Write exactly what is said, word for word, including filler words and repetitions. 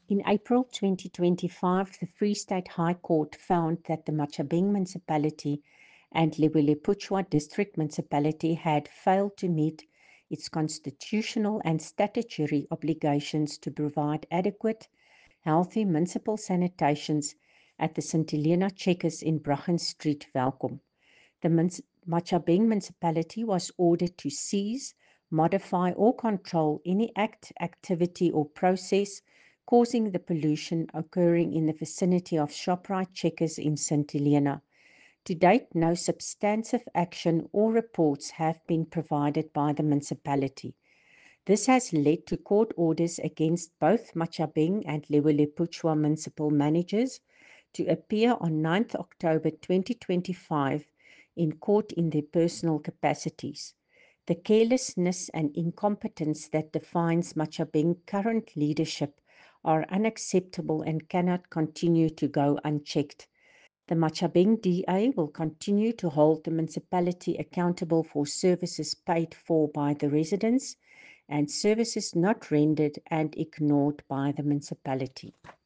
In April twenty twenty-five, the Free State High Court found that the Machabeng Municipality and Lebolepuchwa District Municipality had failed to meet its constitutional and statutory obligations to provide adequate, healthy municipal sanitations at the Saint Helena Checkers in Bruggen Street, Welkom. The Machabeng Municipality was ordered to seize, modify or control any act, activity or process causing the pollution occurring in the vicinity of Shoprite Checkers in Saint Helena. To date, no substantive action or reports have been provided by the municipality. This has led to court orders against both Machabeng and Lebolepuchwa municipal managers to appear on ninth October twenty twenty-five in court in their personal capacities. The carelessness and incompetence that defines Machabeng current leadership are unacceptable and cannot continue to go unchecked. The Machabeng D A will continue to hold the municipality accountable for services paid for by the residents and services not rendered and ignored by the municipality.